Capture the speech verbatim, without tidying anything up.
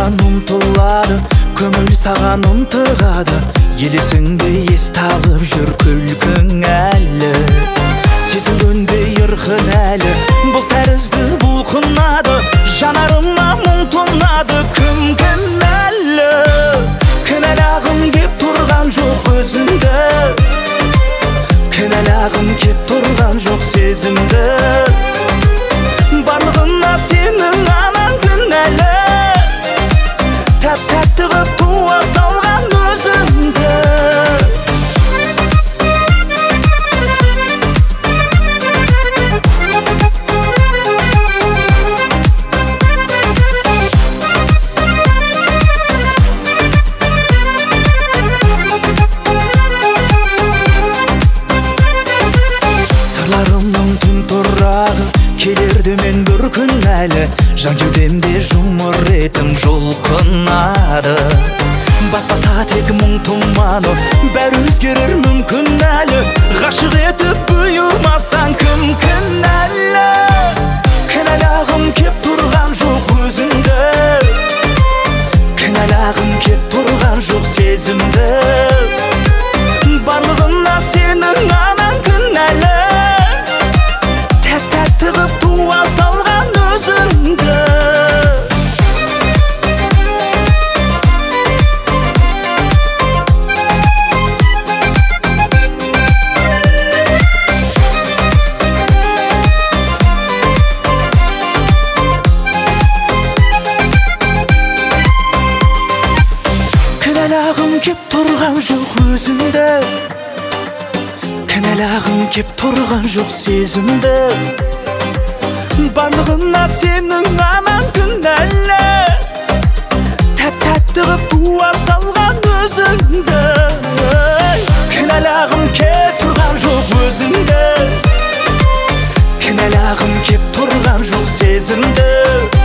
саған ұмтылады, көңіл саған ынтығады. Елесіңде есті алып жүр күлкің әлі, сезілгендей ырқың әлі. Бұл тәрізді бұлқынады, жанарыма мұң тұнады. Кім кінәлі? Кінәлағым кеп тұрған жоқ өзіңді, кінәлағым кеп тұрған жоқ сезімді. Барлығына сенің анаң кінәлі, тәп-тәтті қып туа салған өзіңді. Сырларымның түн тұрағы келерді мен бір күн әлі, жан кеудемде жұмыр етім жұлқынады. Баспаса тек мұң тұманы, бәрі өзгерер мүмкін әлі. Ғашық етіп бұйырмасаң кім кінәлі? Кінәлағым кеп тұрған жоқ өзіңді, кінәлағым кеп тұрған жоқ сезімді. Барлығына сенің анаң кінәлі, тәп-тәтті қып туа салған өзіңді. Кінәлағым кеп тұрған жоқ өзіңді, кінәлағым кеп тұрған жоқ сезімді. Барлығына сенің анаң кінәлі, тәп-тәтті қып туа салған өзіңді. Кінәлағым кеп тұрған жоқ өзіңді, кінәлағым кеп тұрған жоқ сезімді.